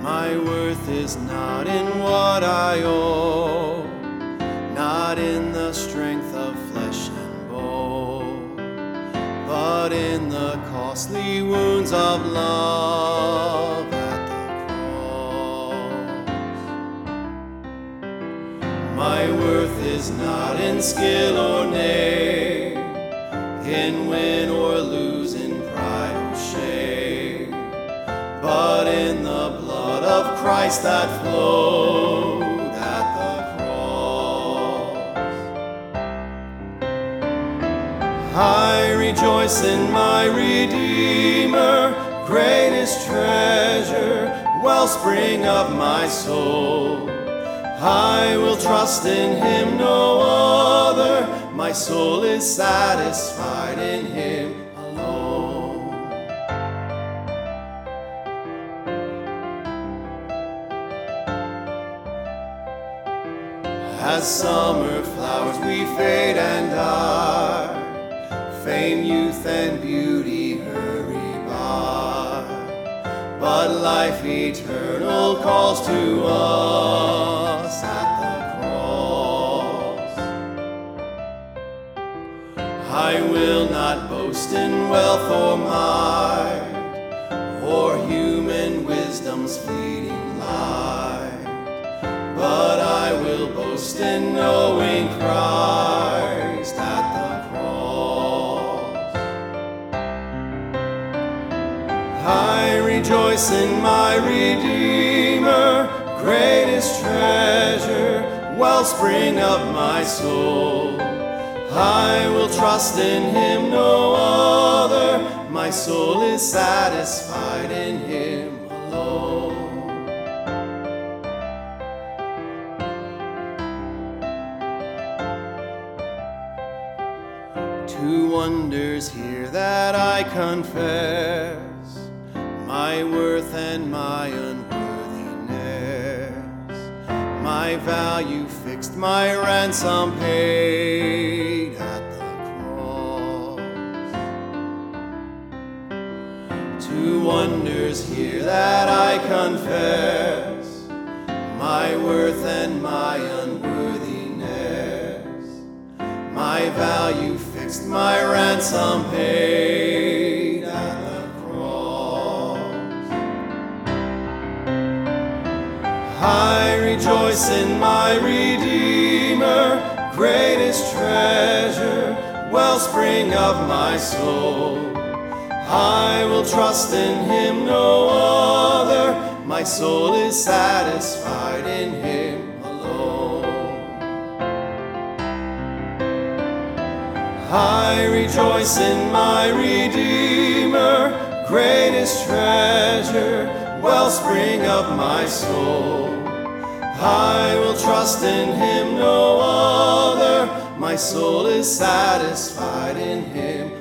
My worth is not in what I owe, not in the strength of flesh and bone, but in the costly wounds of love at the cross. My worth is not in skill or name, in win or lose, in pride or shame, but in the blood of Christ that flowed at the cross. I rejoice in my Redeemer, greatest treasure, wellspring of my soul. I will trust in him, no other. My soul is satisfied in him alone. As summer flowers we fade and die, fame, youth, and beauty hurry by, but life eternal calls to us at the cross. I will not boast in wealth or might, or human wisdom's fleeting light, but I will boast in knowing Christ at the cross. I rejoice in my Redeemer, greatest treasure, wellspring of my soul. I will trust in him, no other. My soul is satisfied in him alone. Two wonders here that I confess, my worth and my unworthiness, my value fixed, my ransom paid at the cross. Two wonders here that I confess, my worth and my unworthiness, my value fixed, my ransom paid at the cross. I rejoice in my Redeemer, greatest treasure, wellspring of my soul. I will trust in him, no other. My soul is satisfied in him alone. I rejoice in my Redeemer, greatest treasure, wellspring of my soul. I will trust in him, no other. My soul is satisfied in him